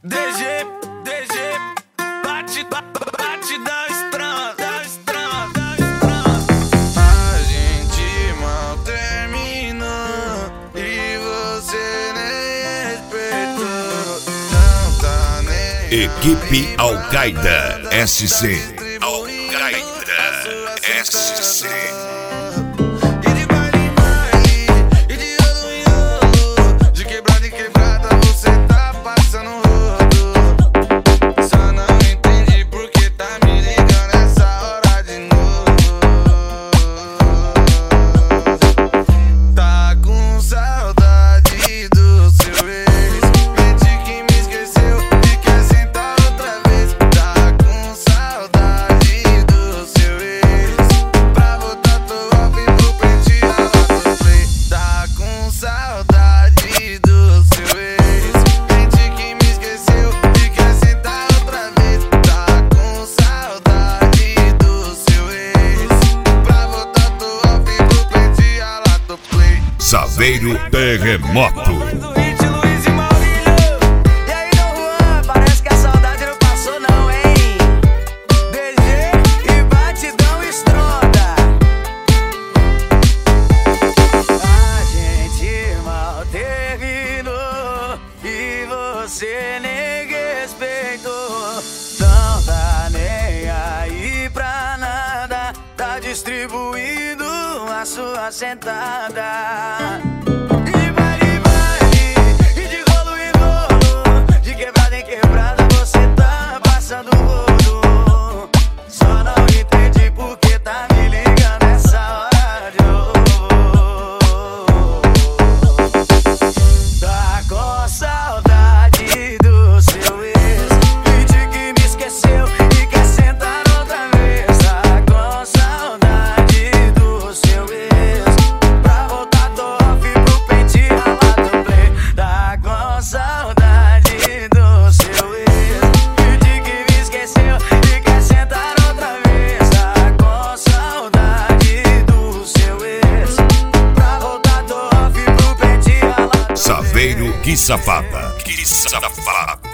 DG, batidão estranha. A gente mal terminou e você nem respeitou. Não tá nem Equipe Al-Qaeda SC. Al-Qaeda SC. Saveiro Terremoto. Você nem respeitou, não tá nem aí pra nada, tá distribuindo a sua sentada. E vai, e de rolo em rolo, de quebrada em quebrada, você tá passando rodo. Só não entendi porque tá me ligando essa hora de novo. Tá com saudade do seu ex, finge que me esqueceu e quer sentar outra vez. Tá com saudade do seu ex, pra voltar tô off pro pente ralar do play. Tá com saudade do seu ex, finge que me esqueceu e quer sentar outra vez. Tá com saudade do seu ex, pra voltar tô off pro pente ralar do play. Saveiro que safada.